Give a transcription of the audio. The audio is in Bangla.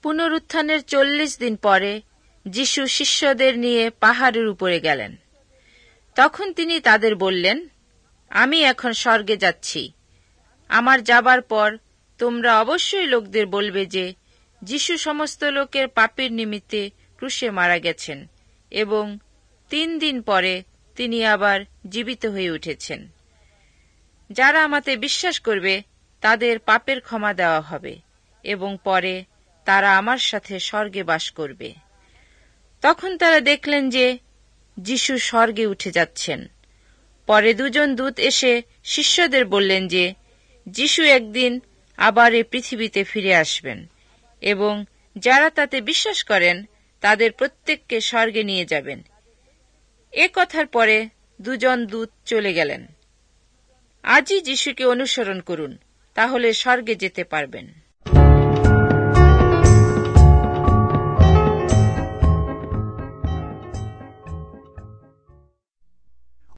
পুনরুত্থানের 40 দিন পরে যিশু শিষ্যদের নিয়ে পাহাড়ের উপরে গেলেন। তখন তিনি তাদের বললেন, আমি এখন স্বর্গে যাচ্ছি। আমার যাবার পর তোমরা অবশ্যই লোকদের বলবে যে যিশু সমস্ত লোকের পাপের নিমিত্তে ক্রুশে মারা গেছেন এবং 3 দিন পরে তিনি আবার জীবিত হয়ে উঠেছেন। যারা আমাতে বিশ্বাস করবে তাদের পাপের ক্ষমা দেওয়া হবে এবং পরে তারা আমার সাথে স্বর্গে বাস করবে। তখন তারা দেখলেন যে যিশু স্বর্গে উঠে যাচ্ছেন। পরে 2 দূত এসে শিষ্যদের বললেন যে যিশু একদিন আবার এই পৃথিবীতে ফিরে আসবেন এবং যারা তাতে বিশ্বাস করেন তাদের প্রত্যেককে স্বর্গে নিয়ে যাবেন। এ কথার পরে 2 দূত চলে গেলেন। আজই যিশুকে অনুসরণ করুন, তাহলে স্বর্গে যেতে পারবেন।